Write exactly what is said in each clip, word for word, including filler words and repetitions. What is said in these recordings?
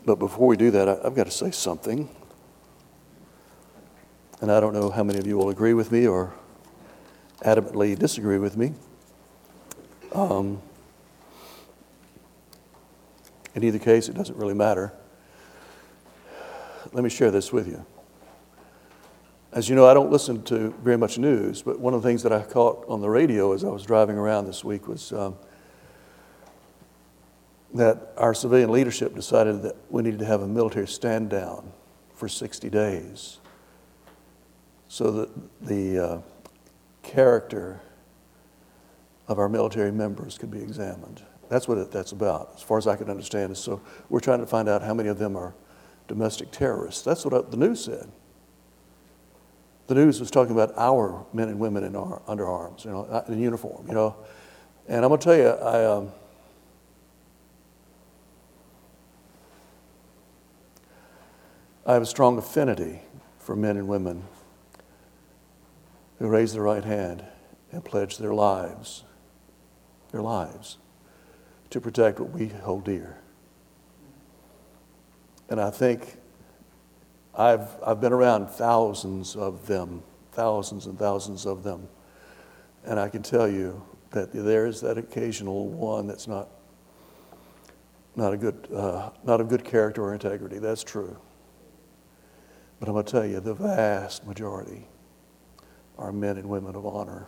But before we do that, I, I've got to say something. And I don't know how many of you will agree with me or adamantly disagree with me. Um, in either case, it doesn't really matter. Let me share this with you. As you know, I don't listen to very much news, but one of the things that I caught on the radio as I was driving around this week was um, that our civilian leadership decided that we needed to have a military stand down for sixty days so that the uh, character of our military members could be examined. That's what it, that's about, as far as I can understand. Is so we're trying to find out how many of them are domestic terrorists. That's what the news said. The news was talking about our men and women in our, under arms, you know, in uniform, you know. And I'm going to tell you, I um, I have a strong affinity for men and women who raise their right hand and pledge their lives, their lives, to protect what we hold dear. And I think I've I've been around thousands of them, thousands and thousands of them, and I can tell you that there is that occasional one that's not not a good uh, not of good character or integrity. That's true. But I'm going to tell you, the vast majority are men and women of honor,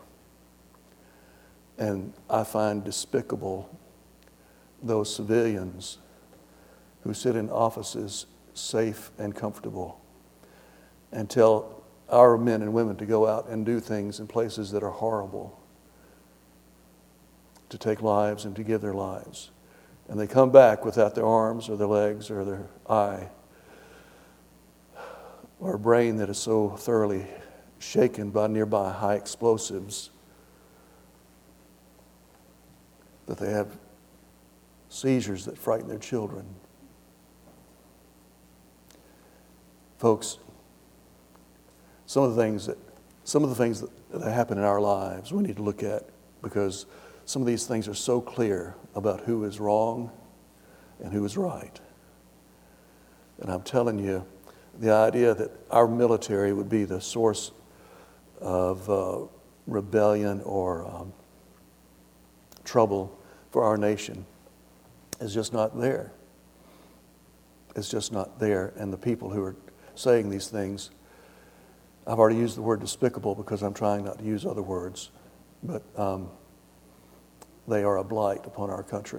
and I find despicable those civilians who sit in offices safe and comfortable and tell our men and women to go out and do things in places that are horrible, to take lives and to give their lives. And they come back without their arms or their legs or their eye or a brain that is so thoroughly shaken by nearby high explosives that they have seizures that frighten their children. Folks, some of the things that some of the things that, that happen in our lives we need to look at, because some of these things are so clear about who is wrong and who is right. And I'm telling you, the idea that our military would be the source of uh, rebellion or um, trouble for our nation is just not there. It's just not there. And the people who are saying these things, I've already used the word despicable because I'm trying not to use other words, but um, they are a blight upon our country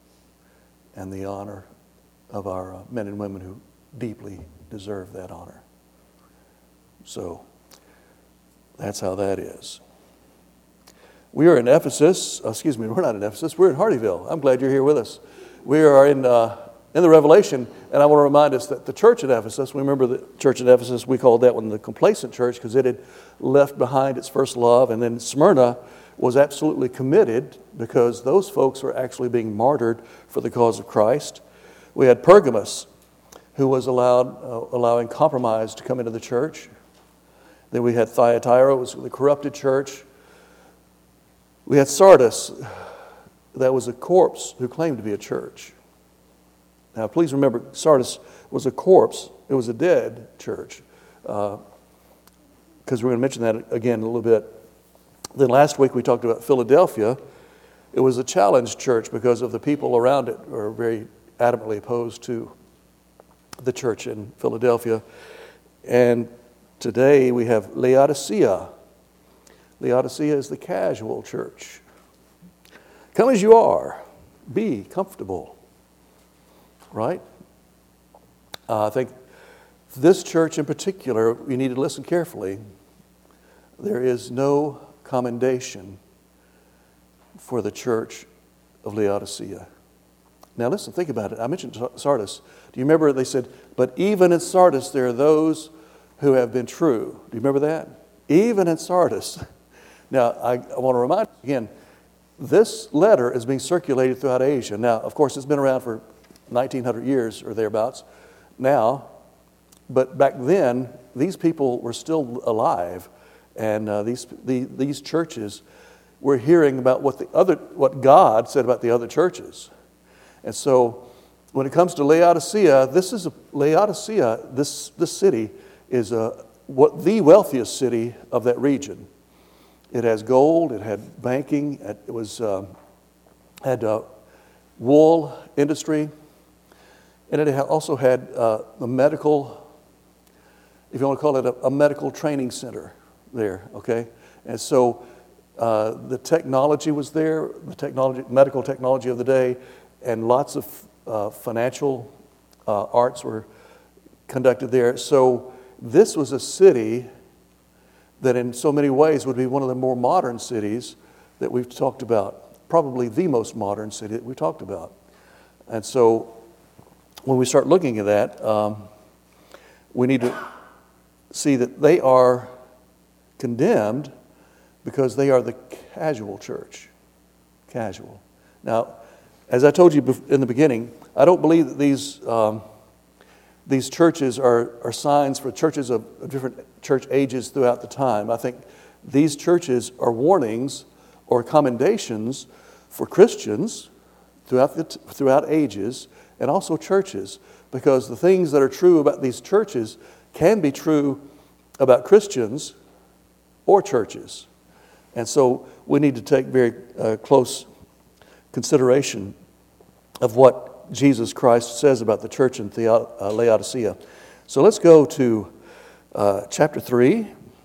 and the honor of our uh, men and women who deeply deserve that honor. So that's how that is. We are in Ephesus. Uh, excuse me, we're not in Ephesus. We're in Hardyville. I'm glad you're here with us. We are in uh, in the Revelation, and I want to remind us that the church at Ephesus, we remember the church at Ephesus, we called that one the complacent church because it had left behind its first love, and then Smyrna was absolutely committed because those folks were actually being martyred for the cause of Christ. We had Pergamos, who was allowed uh, allowing compromise to come into the church. Then we had Thyatira, was the corrupted church. We had Sardis, that was a corpse who claimed to be a church. Now, please remember, Sardis was a corpse. It was a dead church. Because uh, we're going to mention that again in a little bit. Then last week we talked about Philadelphia. It was a challenged church because of the people around it were very adamantly opposed to the church in Philadelphia. And today we have Laodicea. Laodicea is the casual church. Come as you are. Be comfortable. Right? Uh, I think this church in particular, you need to listen carefully. There is no commendation for the church of Laodicea. Now listen, think about it. I mentioned Sardis. Do you remember they said, but even in Sardis there are those who have been true. Do you remember that? Even in Sardis. Now, I, I want to remind you again, this letter is being circulated throughout Asia. Now, of course, it's been around for nineteen hundred years or thereabouts now, but back then, these people were still alive, and uh, these the, these churches were hearing about what the other, what God said about the other churches. And so when it comes to Laodicea, this is a, Laodicea, this, this city is a, what the wealthiest city of that region. It has gold, it had banking, it was uh, had uh, wool industry, and it also had uh, a medical, if you want to call it a, a medical training center there, okay? And so uh, the technology was there, the technology, medical technology of the day, and lots of uh, financial uh, arts were conducted there. So this was a city that in so many ways would be one of the more modern cities that we've talked about, probably the most modern city that we talked about. And so when we start looking at that, um, we need to see that they are condemned because they are the casual church. Casual. Now, as I told you in the beginning, I don't believe that these um, these churches are, are signs for churches of, of different church ages throughout the time. I think these churches are warnings or commendations for Christians throughout the, throughout ages, and also churches, because the things that are true about these churches can be true about Christians or churches. And so we need to take very uh, close consideration of what Jesus Christ says about the church in Theo- uh, Laodicea. So let's go to uh, chapter three,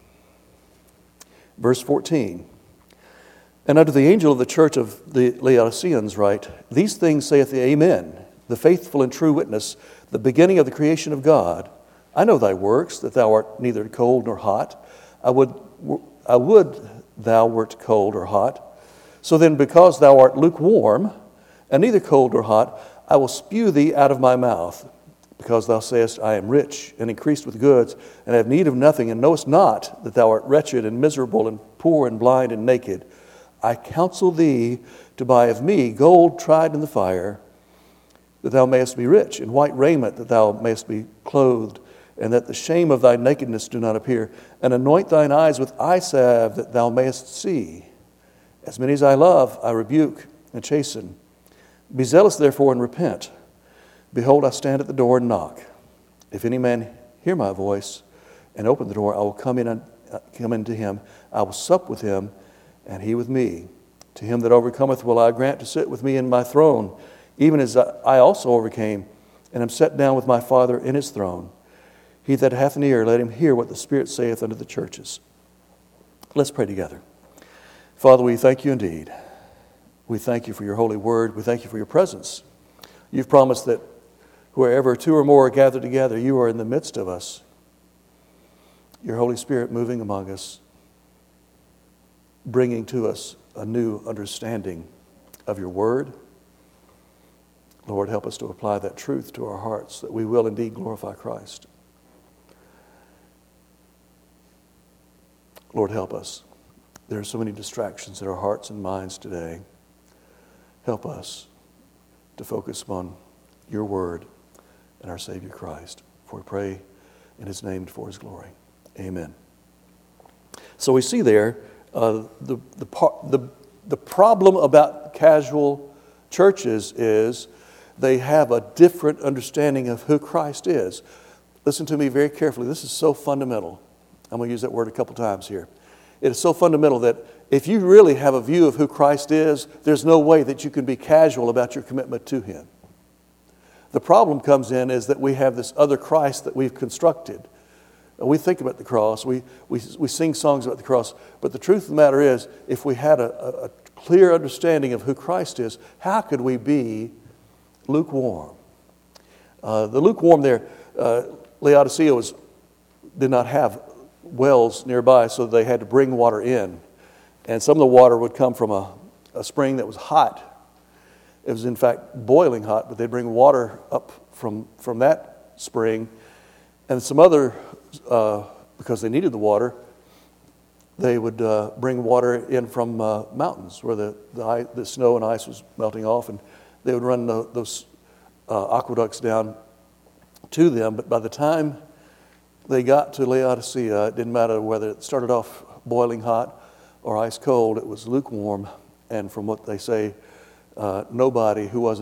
verse fourteen. And unto the angel of the church of the Laodiceans write, These things saith the Amen, the faithful and true witness, the beginning of the creation of God. I know thy works, that thou art neither cold nor hot. I would, I would thou wert cold or hot. So then, because thou art lukewarm, and neither cold nor hot, I will spew thee out of my mouth. Because thou sayest, I am rich, and increased with goods, and have need of nothing, and knowest not that thou art wretched, and miserable, and poor, and blind, and naked. I counsel thee to buy of me gold tried in the fire, that thou mayest be rich, and white raiment, that thou mayest be clothed, and that the shame of thy nakedness do not appear. And anoint thine eyes with eye salve, that thou mayest see. As many as I love, I rebuke and chasten. Be zealous, therefore, and repent. Behold, I stand at the door and knock. If any man hear my voice and open the door, I will come in and uh, come into him. I will sup with him, and he with me. To him that overcometh will I grant to sit with me in my throne, even as I also overcame, and am set down with my Father in his throne. He that hath an ear, let him hear what the Spirit saith unto the churches. Let's pray together. Father, we thank you indeed. We thank you for your holy word. We thank you for your presence. You've promised that wherever two or more are gathered together, you are in the midst of us. Your Holy Spirit moving among us, bringing to us a new understanding of your word. Lord, help us to apply that truth to our hearts, that we will indeed glorify Christ. Lord, help us. There are so many distractions in our hearts and minds today. Help us to focus upon your word and our Savior Christ. For we pray in his name and for his glory. Amen. So we see there uh, the, the, the, the problem about casual churches is they have a different understanding of who Christ is. Listen to me very carefully. This is so fundamental. I'm going to use that word a couple times here. It is so fundamental that if you really have a view of who Christ is, there's no way that you can be casual about your commitment to him. The problem comes in is that we have this other Christ that we've constructed. We think about the cross, we, we, we sing songs about the cross, but the truth of the matter is, if we had a, a clear understanding of who Christ is, how could we be lukewarm? Uh, the lukewarm there, uh, Laodicea was, did not have wells nearby, so they had to bring water in. And some of the water would come from a, a spring that was hot. It was, in fact, boiling hot, but they'd bring water up from, from that spring. And some other, uh, because they needed the water, they would uh, bring water in from uh, mountains where the, the, ice, the snow and ice was melting off, and they would run the, those uh, aqueducts down to them. But by the time they got to Laodicea, it didn't matter whether it started off boiling hot or ice cold, it was lukewarm. And from what they say, uh, nobody who wasn't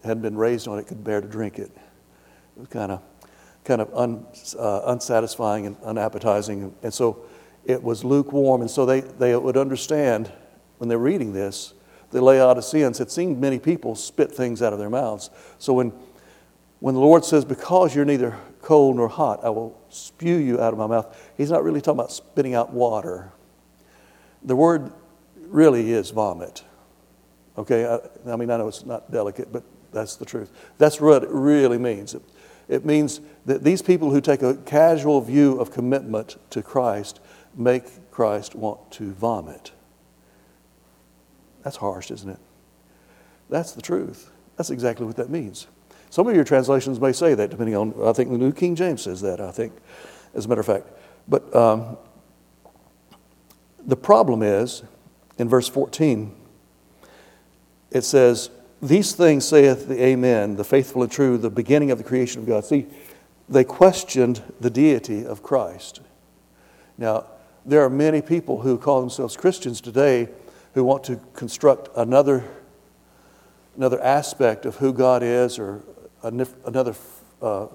hadn't been raised on it could bear to drink it. It was kind of kind of un, uh, unsatisfying and unappetizing. And so it was lukewarm. And so they, they would understand when they're reading this, the Laodiceans had seen many people spit things out of their mouths. So when, when the Lord says, because you're neither cold nor hot, I will spew you out of my mouth, he's not really talking about spitting out water. The word really is vomit. Okay, I, I mean, I know it's not delicate, but that's the truth. That's what it really means. It, it means that these people who take a casual view of commitment to Christ make Christ want to vomit. That's harsh, isn't it? That's the truth. That's exactly what that means. Some of your translations may say that, depending on, I think the New King James says that, I think, as a matter of fact. But um, the problem is, in verse fourteen, it says, these things saith the Amen, the faithful and true, the beginning of the creation of God. See, they questioned the deity of Christ. Now, there are many people who call themselves Christians today who want to construct another, another aspect of who God is, or another, uh,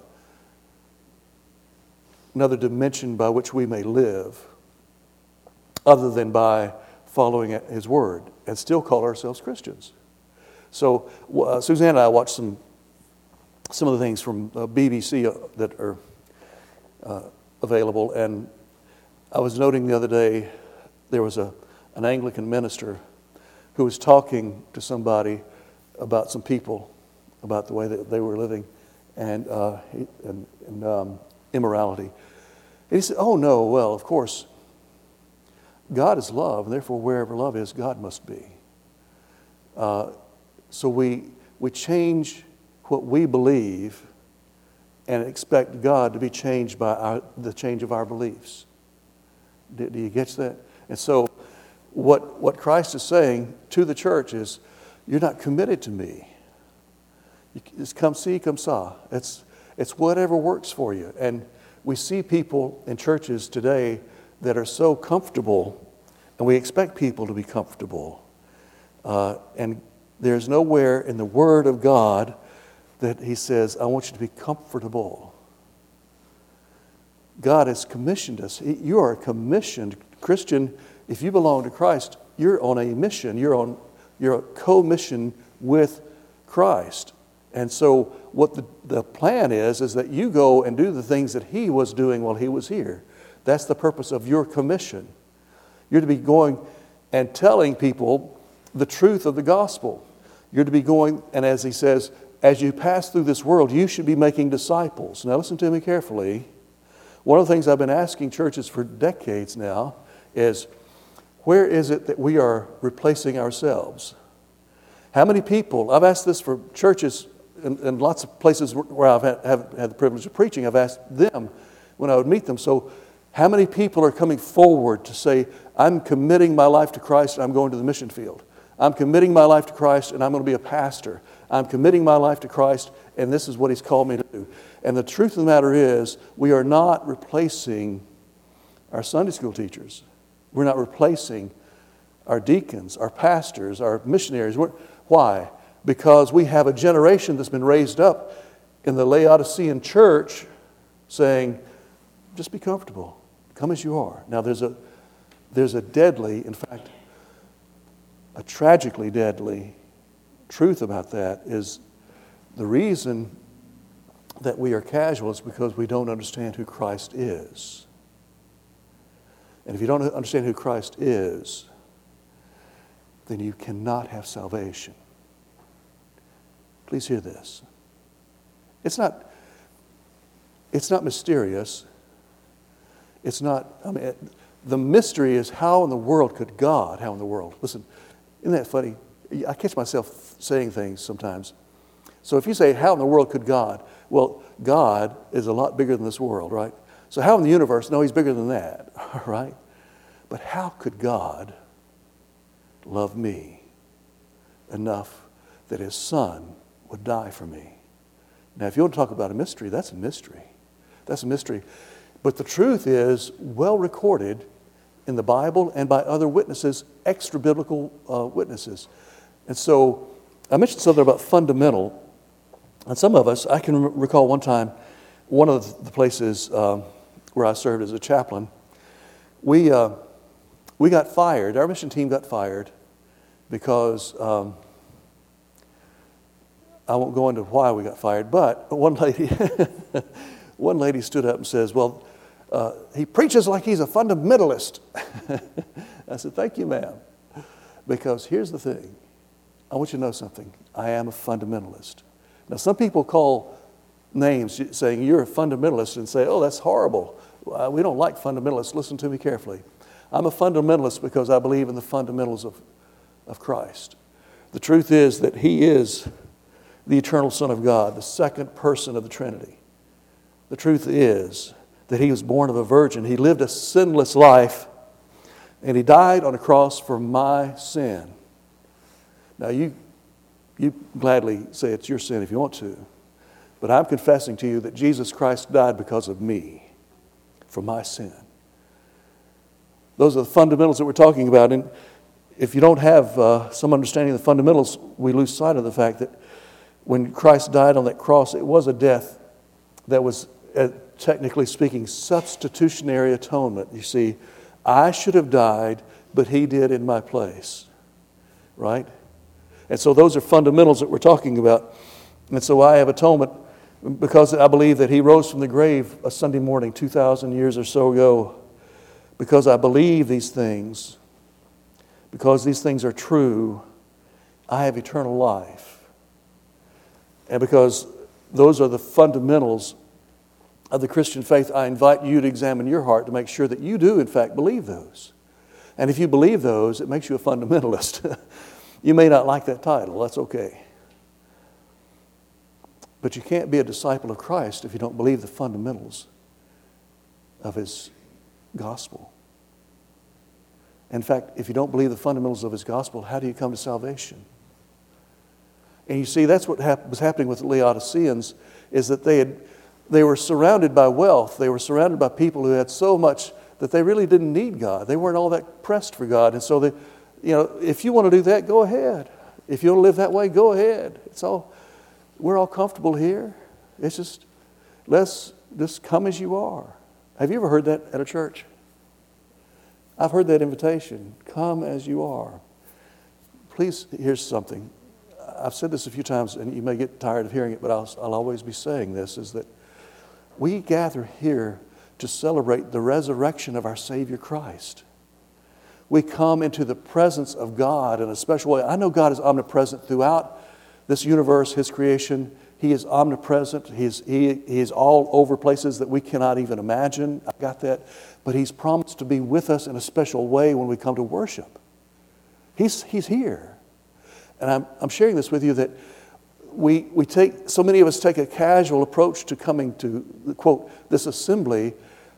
another dimension by which we may live, other than by following His Word, and still call ourselves Christians. So uh, Suzanne and I watched some some of the things from uh, B B C uh, that are uh, available, and I was noting the other day there was a an Anglican minister who was talking to somebody about some people, about the way that they were living, and uh, and, and um, immorality. And he said, "Oh no, well, of course, God is love, and therefore wherever love is, God must be." Uh, So we we change what we believe and expect God to be changed by our, the change of our beliefs. Do, do you get that? And so what what Christ is saying to the church is, you're not committed to me. It's come see, come saw. It's it's whatever works for you. And we see people in churches today that are so comfortable, and we expect people to be comfortable. Uh, and There's nowhere in the Word of God that He says, I want you to be comfortable. God has commissioned us. You are commissioned. Christian, if you belong to Christ, you're on a mission. You're on you're a co-mission with Christ. And so what the, the plan is, is that you go and do the things that He was doing while He was here. That's the purpose of your commission. You're to be going and telling people the truth of the gospel. You're to be going, and as He says, as you pass through this world, you should be making disciples. Now listen to me carefully. One of the things I've been asking churches for decades now is, where is it that we are replacing ourselves? How many people, I've asked this for churches in, in lots of places where I've had, have had the privilege of preaching, I've asked them when I would meet them, so how many people are coming forward to say, I'm committing my life to Christ and I'm going to the mission field? I'm committing my life to Christ and I'm going to be a pastor. I'm committing my life to Christ and this is what He's called me to do. And the truth of the matter is, we are not replacing our Sunday school teachers. We're not replacing our deacons, our pastors, our missionaries. We're, why? Because we have a generation that's been raised up in the Laodicean church saying, just be comfortable. Come as you are. Now there's a there's a deadly, in fact, a tragically deadly truth about that is the reason that we are casual is because we don't understand who Christ is. And if you don't understand who Christ is, then you cannot have salvation. Please hear this. It's not, it's not mysterious. It's not, I mean, the mystery is how in the world could God, how in the world, listen, isn't that funny? I catch myself saying things sometimes. So if you say, how in the world could God? Well, God is a lot bigger than this world, right? So how in the universe? No, He's bigger than that, all right? But how could God love me enough that His Son would die for me? Now, if you want to talk about a mystery, that's a mystery. That's a mystery. But the truth is well recorded in the Bible and by other witnesses, extra-biblical uh, witnesses. And so I mentioned something about fundamental. And some of us, I can recall one time, one of the places um, where I served as a chaplain, we uh, we got fired. Our mission team got fired because um, I won't go into why we got fired. But one lady, one lady stood up and says, "Well, uh, he preaches like he's a fundamentalist." I said, "Thank you, ma'am," because here's the thing. I want you to know something. I am a fundamentalist. Now, some people call names saying you're a fundamentalist and say, "Oh, that's horrible. We don't like fundamentalists." Listen to me carefully. I'm a fundamentalist because I believe in the fundamentals of, of Christ. The truth is that He is the eternal Son of God, the second person of the Trinity. The truth is that He was born of a virgin. He lived a sinless life, and He died on a cross for my sin. Now, you, you gladly say it's your sin if you want to, but I'm confessing to you that Jesus Christ died because of me, for my sin. Those are the fundamentals that we're talking about. And if you don't have uh, some understanding of the fundamentals, we lose sight of the fact that when Christ died on that cross, it was a death that was, uh, technically speaking, substitutionary atonement. You see, I should have died, but He did in my place. Right? And so those are fundamentals that we're talking about. And so I have atonement because I believe that He rose from the grave a Sunday morning two thousand years or so ago. Because I believe these things, because these things are true, I have eternal life. And because those are the fundamentals of the Christian faith, I invite you to examine your heart to make sure that you do, in fact, believe those. And if you believe those, it makes you a fundamentalist. You may not like that title. That's okay. But you can't be a disciple of Christ if you don't believe the fundamentals of His gospel. In fact, if you don't believe the fundamentals of His gospel, how do you come to salvation? And you see, that's what hap- was happening with the Laodiceans, is that they had they were surrounded by wealth. They were surrounded by people who had so much that they really didn't need God. They weren't all that pressed for God. And so, they, you know, if you want to do that, go ahead. If you want to live that way, go ahead. It's all, we're all comfortable here. It's just, let's just come as you are. Have you ever heard that at a church? I've heard that invitation. Come as you are. Please, here's something. I've said this a few times, and you may get tired of hearing it, but I'll, I'll always be saying this, is that we gather here to celebrate the resurrection of our Savior Christ. We come into the presence of God in a special way. I know God is omnipresent throughout this universe, His creation. He is omnipresent. He is, he, he is all over places that we cannot even imagine. I got that. But He's promised to be with us in a special way when we come to worship. He's, he's here. And I'm, I'm sharing this with you that we, we take, so many of us take a casual approach to coming to, quote, this assembly,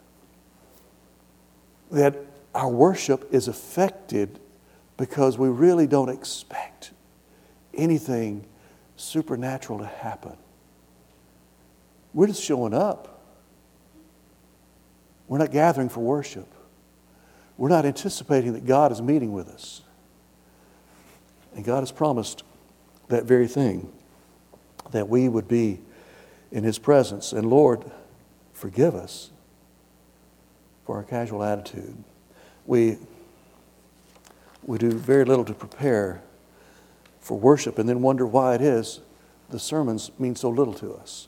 that our worship is affected because we really don't expect anything supernatural to happen. We're just showing up. We're not gathering for worship. We're not anticipating that God is meeting with us. And God has promised that very thing, that we would be in His presence. And Lord, forgive us for our casual attitude. We, we do very little to prepare for worship and then wonder why it is the sermons mean so little to us.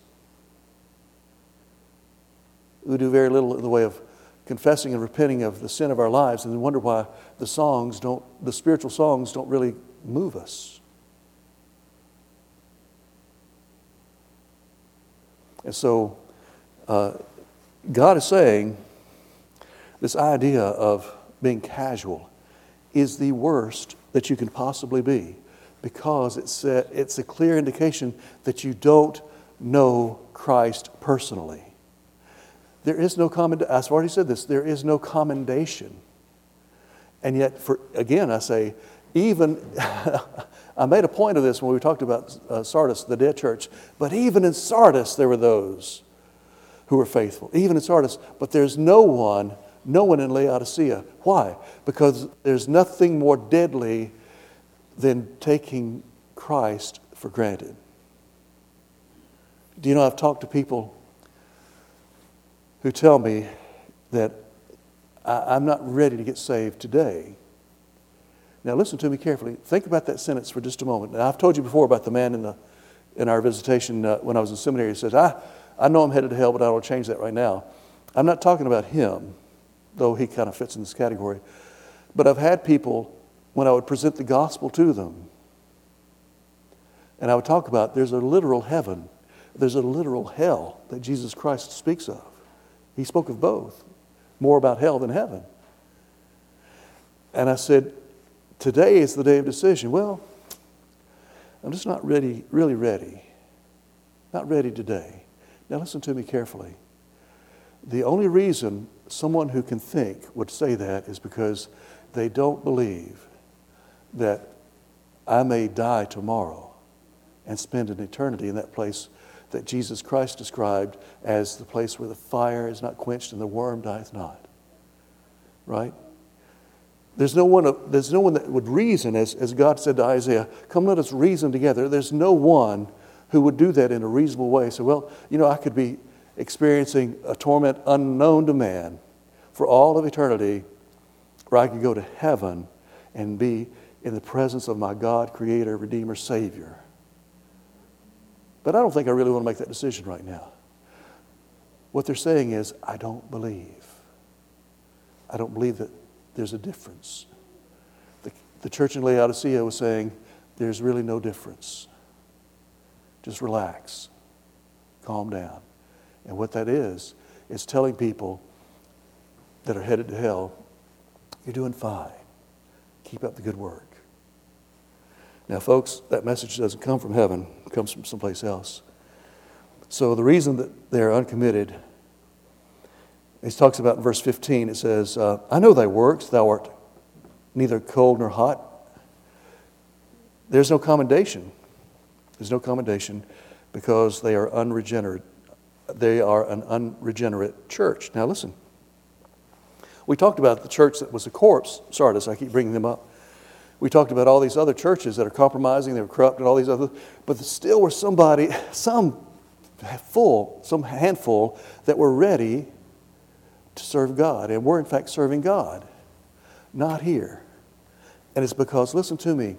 We do very little in the way of confessing and repenting of the sin of our lives and then wonder why the songs don't, the spiritual songs don't really move us. And so uh, God is saying this idea of being casual is the worst that you can possibly be, because it's a, it's a clear indication that you don't know Christ personally. There is no commend. I've already said this. There is no commendation, and yet, for again, I say, even I made a point of this when we talked about uh, Sardis, the dead church. But even in Sardis, there were those who were faithful. Even in Sardis, but there's no one, no one in Laodicea. Why? Because there's nothing more deadly than taking Christ for granted. Do you know, I've talked to people who tell me that I, I'm not ready to get saved today. Now listen to me carefully. Think about that sentence for just a moment. Now, I've told you before about the man in the in our visitation uh, when I was in seminary. He says, I, I know I'm headed to hell, but I don't want to change that right now. I'm not talking about him, though he kind of fits in this category. But I've had people, when I would present the gospel to them, and I would talk about there's a literal heaven, there's a literal hell that Jesus Christ speaks of. He spoke of both, more about hell than heaven. And I said, today is the day of decision. Well, I'm just not ready, really ready. Not ready today. Now listen to me carefully. The only reason someone who can think would say that is because they don't believe that I may die tomorrow and spend an eternity in that place that Jesus Christ described as the place where the fire is not quenched and the worm dieth not. Right? There's no one, there's no one that would reason, as, as God said to Isaiah, come let us reason together. There's no one who would do that in a reasonable way. So, well, you know, I could be experiencing a torment unknown to man for all of eternity, or I could go to heaven and be in the presence of my God, Creator, Redeemer, Savior. But I don't think I really want to make that decision right now. What they're saying is, I don't believe. I don't believe that there's a difference. The, the church in Laodicea was saying, there's really no difference. Just relax. Calm down. And what that is, is telling people that are headed to hell, you're doing fine. Keep up the good work. Now, folks, that message doesn't come from heaven. It comes from someplace else. So the reason that they're uncommitted, he talks about in verse fifteen, it says, uh, I know thy works, thou art neither cold nor hot. There's no commendation. There's no commendation because they are unregenerate. They are an unregenerate church. Now listen, we talked about the church that was a corpse, Sardis, I keep bringing them up. We talked about all these other churches that are compromising, they were corrupt and all these other, but there still were somebody, some full, some handful that were ready to serve God, and we're in fact serving God, not here. And it's because, listen to me,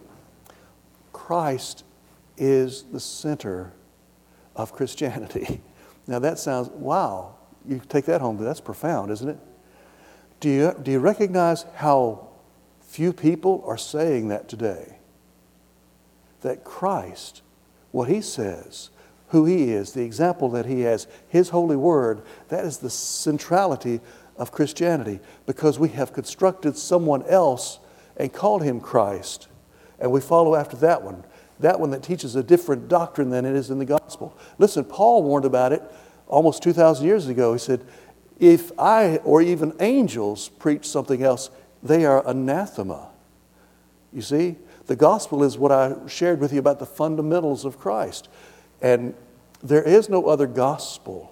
Christ is the center of Christianity. Now that sounds, wow, you take that home, but that's profound, isn't it? Do you, do you recognize how few people are saying that today? That Christ, what He says, who He is, the example that He has, His holy word, that is the centrality of Christianity, because we have constructed someone else and called Him Christ, and we follow after that one. That one that teaches a different doctrine than it is in the gospel. Listen, Paul warned about it almost two thousand years ago. He said, if I or even angels preach something else, they are anathema. You see, the gospel is what I shared with you about the fundamentals of Christ. And there is no other gospel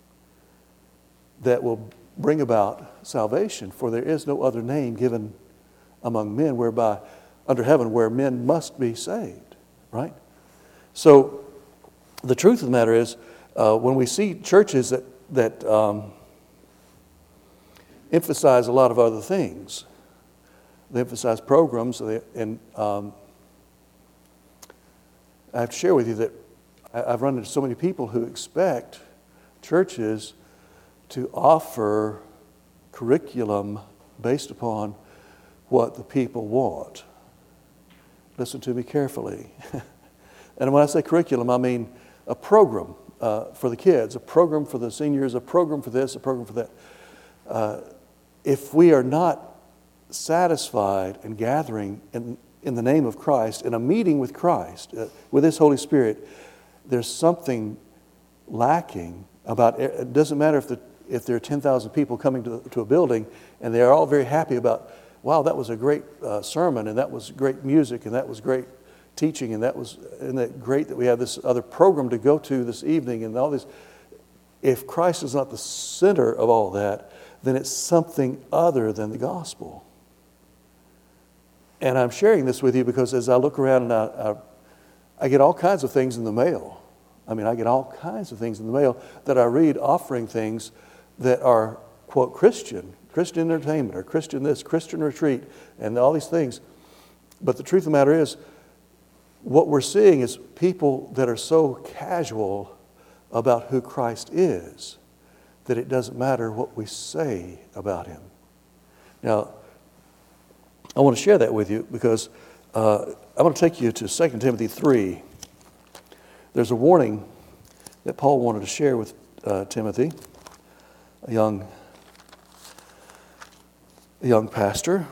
that will bring about salvation, for there is no other name given among men whereby, under heaven, where men must be saved. Right? So the truth of the matter is, uh, when we see churches that, that um, emphasize a lot of other things, they emphasize programs, and um, I have to share with you that I've run into so many people who expect churches to offer curriculum based upon what the people want. Listen to me carefully. And when I say curriculum, I mean a program uh, for the kids, a program for the seniors, a program for this, a program for that. Uh, if we are not satisfied in gathering in, in the name of Christ, in a meeting with Christ, uh, with His Holy Spirit, there's something lacking about it. It doesn't matter if, the, if there are ten thousand people coming to, to a building and they are all very happy about, wow, that was a great uh, sermon, and that was great music, and that was great teaching, and that was and that great that we have this other program to go to this evening, and all this. If Christ is not the center of all that, then it's something other than the gospel. And I'm sharing this with you because as I look around and I, I, I get all kinds of things in the mail, I mean, I get all kinds of things in the mail that I read offering things that are, quote, Christian, Christian entertainment, or Christian this, Christian retreat, and all these things. But the truth of the matter is, what we're seeing is people that are so casual about who Christ is that it doesn't matter what we say about him. Now, I want to share that with you because uh, I'm going to take you to Second Timothy three. There's a warning that Paul wanted to share with uh, Timothy, a young, a young pastor.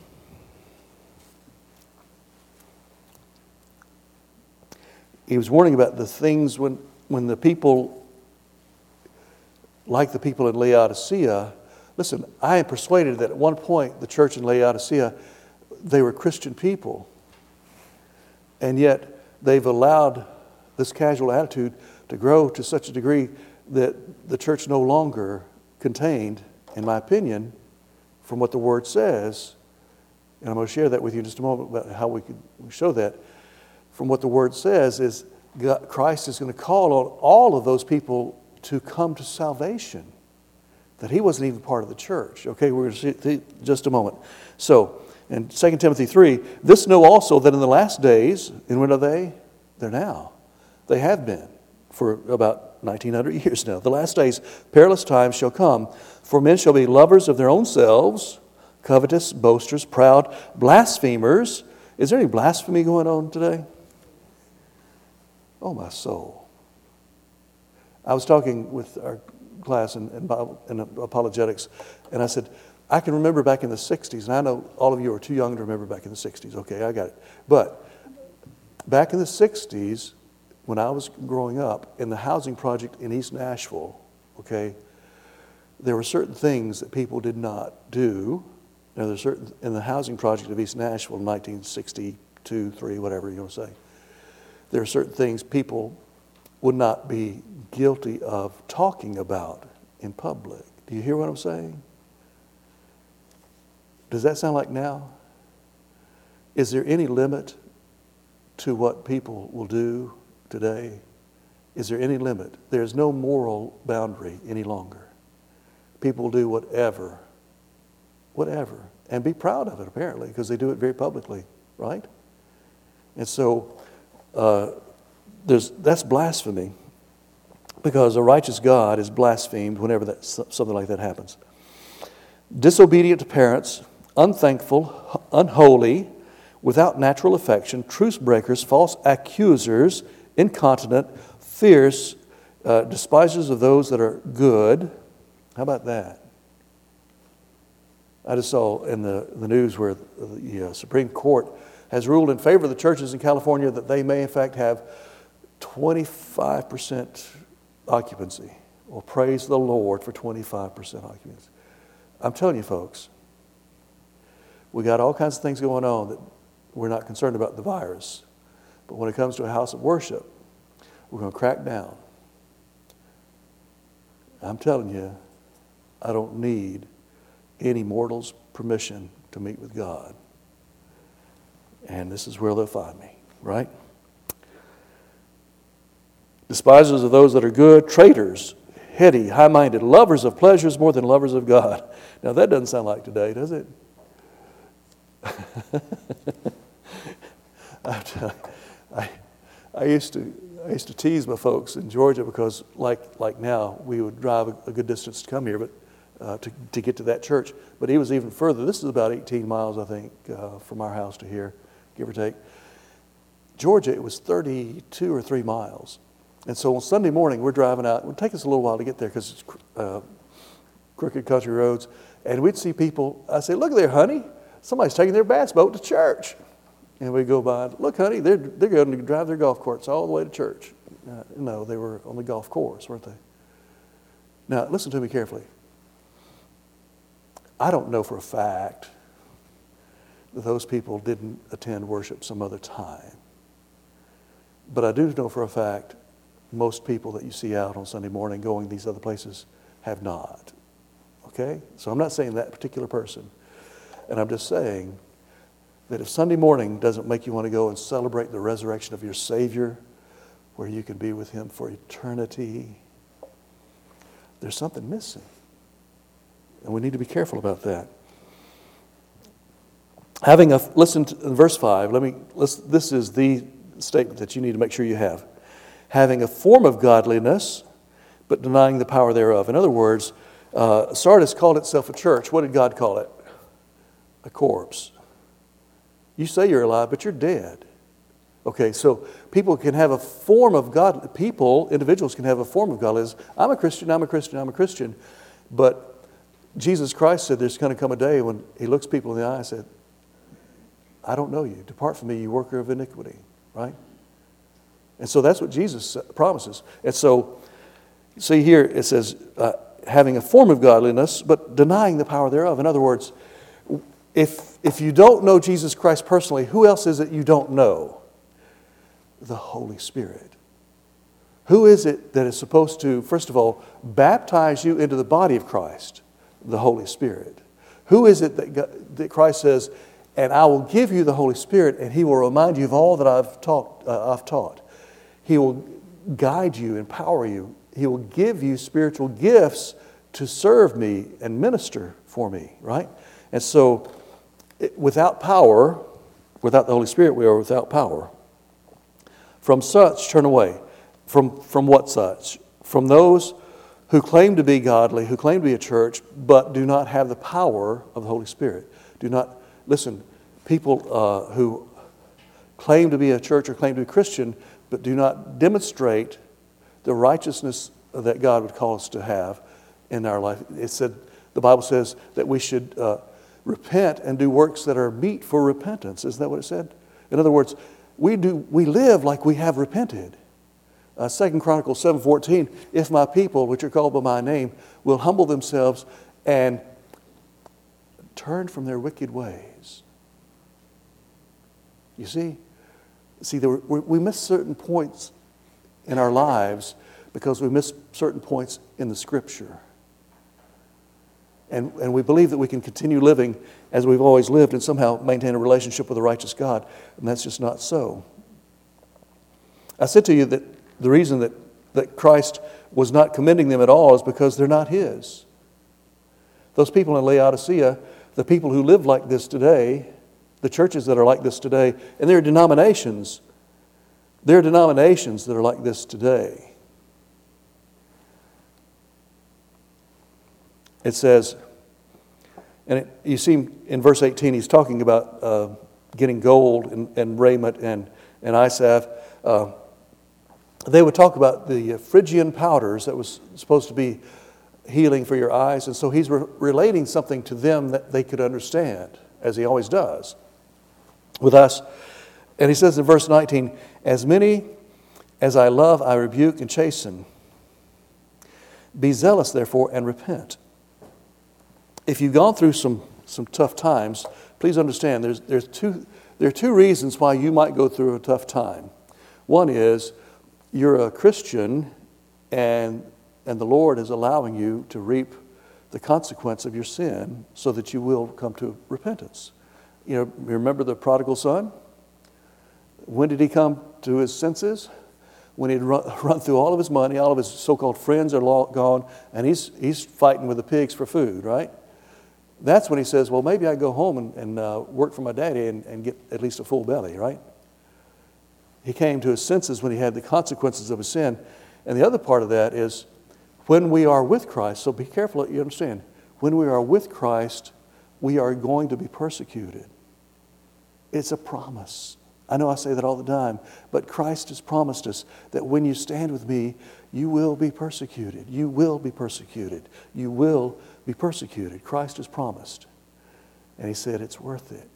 He was warning about the things when, when the people, like the people in Laodicea, listen, I am persuaded that at one point the church in Laodicea, they were Christian people. And yet they've allowed this casual attitude to grow to such a degree that the church no longer contained, in my opinion, from what the Word says, and I'm going to share that with you in just a moment about how we could show that. From what the Word says is God, Christ is going to call on all of those people to come to salvation. That he wasn't even part of the church. Okay, we're going to see in just a moment. So, in Second Timothy three, this know also that in the last days, and when are they? They're now. They have been for about nineteen hundred years now. The last days, perilous times shall come, for men shall be lovers of their own selves, covetous, boasters, proud, blasphemers. Is there any blasphemy going on today? Oh, my soul. I was talking with our class in, in, Bible, in apologetics, and I said, I can remember back in the sixties, and I know all of you are too young to remember back in the sixties. Okay, I got it. But back in the sixties, when I was growing up, in the housing project in East Nashville, okay, there were certain things that people did not do. Now, there's certain in the housing project of East Nashville in nineteen sixty-two, three, whatever you want to say. There are certain things people would not be guilty of talking about in public. Do you hear what I'm saying? Does that sound like now? Is there any limit to what people will do today? Is there any limit? There's no moral boundary any longer. People will do whatever, whatever, and be proud of it apparently because they do it very publicly, right? And so uh, there's that's blasphemy because a righteous God is blasphemed whenever that, something like that happens. Disobedient to parents, unthankful, unholy, without natural affection, truce breakers, false accusers, incontinent, fierce, uh, despisers of those that are good. How about that? I just saw in the, the news where the uh, Supreme Court has ruled in favor of the churches in California that they may in fact have twenty-five percent occupancy. Well, praise the Lord for twenty-five percent occupancy. I'm telling you folks, we got all kinds of things going on that we're not concerned about the virus. But when it comes to a house of worship, we're going to crack down. I'm telling you, I don't need any mortal's permission to meet with God. And this is where they'll find me, right? Despisers of those that are good, traitors, heady, high-minded, lovers of pleasures more than lovers of God. Now that doesn't sound like today, does it? I, I used to I used to tease my folks in Georgia because like like now we would drive a, a good distance to come here, but uh, to to get to that church. But he was even further. This is about eighteen miles, I think, uh, from our house to here, give or take. Georgia, it was thirty-two or three miles. And so on Sunday morning, we're driving out. It would take us a little while to get there because it's uh, crooked country roads. And we'd see people. I say, look there, honey. Somebody's taking their bass boat to church. And we go by, look, honey, they're, they're going to drive their golf carts all the way to church. Uh, no, they were on the golf course, weren't they? Now, listen to me carefully. I don't know for a fact that those people didn't attend worship some other time. But I do know for a fact most people that you see out on Sunday morning going these other places have not. Okay? So I'm not saying that particular person. And I'm just saying that if Sunday morning doesn't make you want to go and celebrate the resurrection of your Savior, where you can be with Him for eternity. There's something missing. And we need to be careful about that. Having a, listen to verse five, let me, listen, this is the statement that you need to make sure you have. Having a form of godliness, but denying the power thereof. In other words, uh, Sardis called itself a church. What did God call it? A corpse. You say you're alive, but you're dead. Okay, so people can have a form of God. People, individuals can have a form of godliness. I'm a Christian, I'm a Christian, I'm a Christian. But Jesus Christ said there's going to come a day when He looks people in the eye and said, I don't know you. Depart from me, you worker of iniquity. Right? And so that's what Jesus promises. And so, see here, it says, uh, having a form of godliness, but denying the power thereof. In other words, if, if you don't know Jesus Christ personally, who else is it you don't know? The Holy Spirit. Who is it that is supposed to, first of all, baptize you into the body of Christ? The Holy Spirit. Who is it that, God, that Christ says, and I will give you the Holy Spirit, and He will remind you of all that I've taught. Uh, I've taught. He will guide you, empower you. He will give you spiritual gifts to serve me and minister for me, right? And so, it, without power, without the Holy Spirit, we are without power. From such, turn away. From, from what such? From those who claim to be godly, who claim to be a church, but do not have the power of the Holy Spirit. Do not, listen, people uh, who claim to be a church or claim to be Christian, but do not demonstrate the righteousness that God would call us to have in our life. It said, the Bible says that we should uh, repent and do works that are meet for repentance. Isn't that what it said? In other words, we do we live like we have repented. Uh, Second Chronicles seven fourteen, if my people, which are called by my name, will humble themselves and turn from their wicked ways. You see? See, there were, we miss certain points in our lives because we miss certain points in the Scripture. And, and we believe that we can continue living as we've always lived and somehow maintain a relationship with a righteous God. And that's just not so. I said to you that the reason that, that Christ was not commending them at all is because they're not His. Those people in Laodicea, the people who live like this today, the churches that are like this today, and there are denominations, there are denominations that are like this today. It says, and it, you see in verse eighteen, he's talking about uh, getting gold and, and raiment and, and eye salve. Uh, they would talk about the Phrygian powders that was supposed to be healing for your eyes. And so he's re- relating something to them that they could understand, as he always does with us. And he says in verse nineteen, as many as I love, I rebuke and chasten. Be zealous, therefore, and repent. If you've gone through some, some tough times, please understand there's, there's two, there are two reasons why you might go through a tough time. One is you're a Christian and, and the Lord is allowing you to reap the consequence of your sin so that you will come to repentance. You know, remember the prodigal son? When did he come to his senses? When he'd run, run through all of his money, all of his so-called friends are long gone, and he's, he's fighting with the pigs for food, right? That's when he says, well, maybe I go home and, and uh, work for my daddy and, and get at least a full belly, right? He came to his senses when he had the consequences of his sin. And the other part of that is when we are with Christ, so be careful that you understand, when we are with Christ, we are going to be persecuted. It's a promise. I know I say that all the time, but Christ has promised us that when you stand with me, you will be persecuted. You will be persecuted. You will be persecuted. Christ has promised. And he said, it's worth it.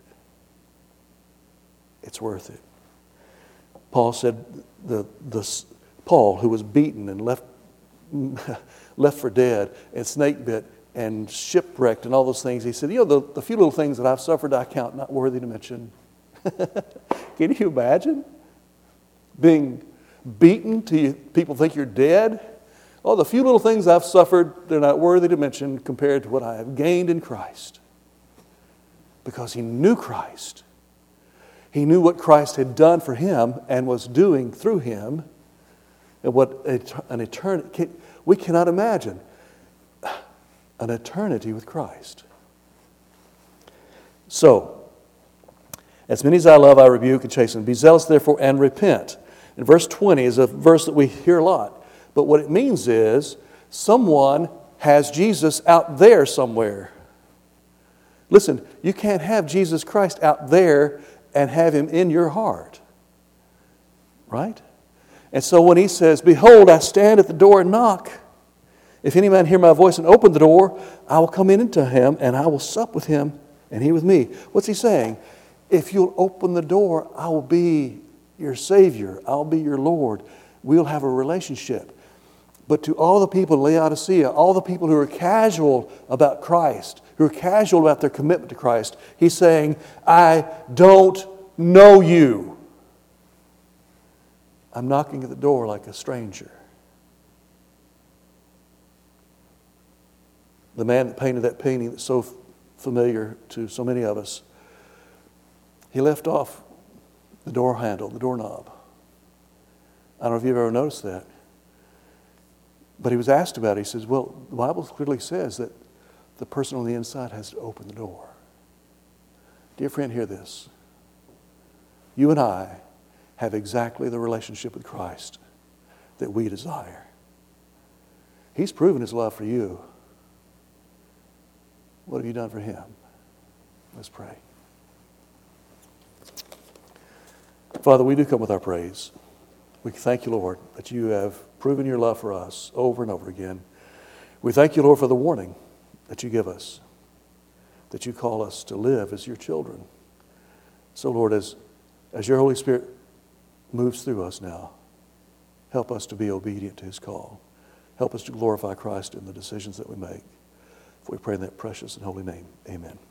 It's worth it. Paul said, the, the Paul, who was beaten and left, left for dead and snake bit and shipwrecked and all those things, he said, you know, the, the few little things that I've suffered I count not worthy to mention. Can you imagine being beaten till you, people think you're dead? Oh, the few little things I've suffered, they're not worthy to mention compared to what I have gained in Christ. Because he knew Christ. He knew what Christ had done for him and was doing through him. And what an eternity, we cannot imagine an eternity with Christ. So, as many as I love, I rebuke and chasten. Be zealous, therefore, and repent. And verse twenty is a verse that we hear a lot. But what it means is someone has Jesus out there somewhere. Listen, you can't have Jesus Christ out there and have Him in your heart. Right? And so when He says, behold, I stand at the door and knock. If any man hear my voice and open the door, I will come in into him and I will sup with him and he with me. What's He saying? If you'll open the door, I will be your Savior. I'll be your Lord. We'll have a relationship. But to all the people in Laodicea, all the people who are casual about Christ, who are casual about their commitment to Christ, He's saying, I don't know you. I'm knocking at the door like a stranger. The man that painted that painting that's so familiar to so many of us, he left off the door handle, the doorknob. I don't know if you've ever noticed that. But he was asked about it. He says, well, the Bible clearly says that the person on the inside has to open the door. Dear friend, hear this. You and I have exactly the relationship with Christ that we desire. He's proven His love for you. What have you done for Him? Let's pray. Father, we do come with our praise. We thank You, Lord, that You have proven Your love for us over and over again. We thank You, Lord, for the warning that You give us, that You call us to live as Your children. So, Lord, as, as Your Holy Spirit moves through us now, help us to be obedient to His call. Help us to glorify Christ in the decisions that we make. For we pray in that precious and holy name. Amen.